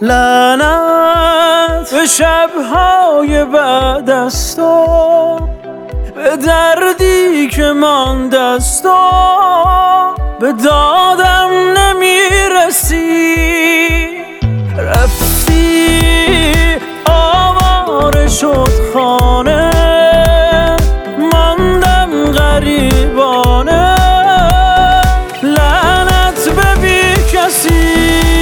لعنت به شب‌های بعد از تو، به دردی که مانده از تو، به دادم نمیرسی. رفتی آواره شد خانه، ماندم غریبانه. لعنت به بی کسی،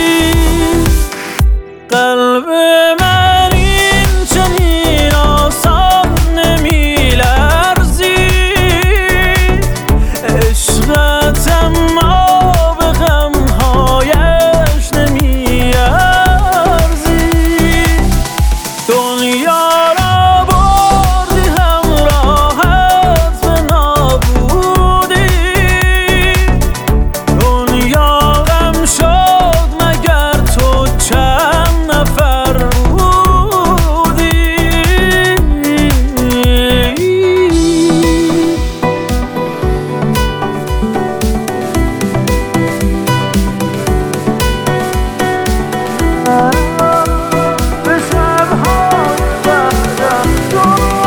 قلب من این چنین آسان نمی‌لرزید. عشقت اما به غم‌هایش نمی‌ارزید. دنیا را بردی همراهت به نابودی، دنیا غم شد مگر تو چند نفر بودی. به شب‌های بعد از تو،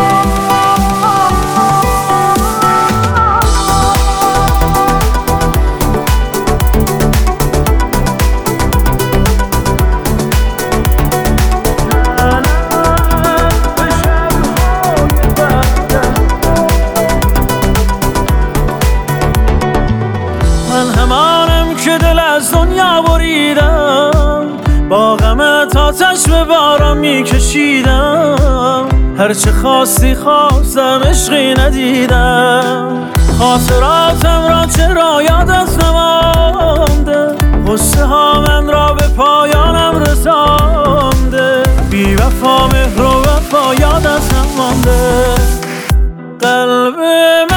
من همانم که دل از دنیا بریدم، با غمت آتش به باران میکشیدم. هرچه خواستی خواستم، عشقی ندیدم. خاطراتم را چرا یادت نمانده، غصه ها من را به پایانم رسانده. بی وفا مهر و وفا یادت نمانده. قلب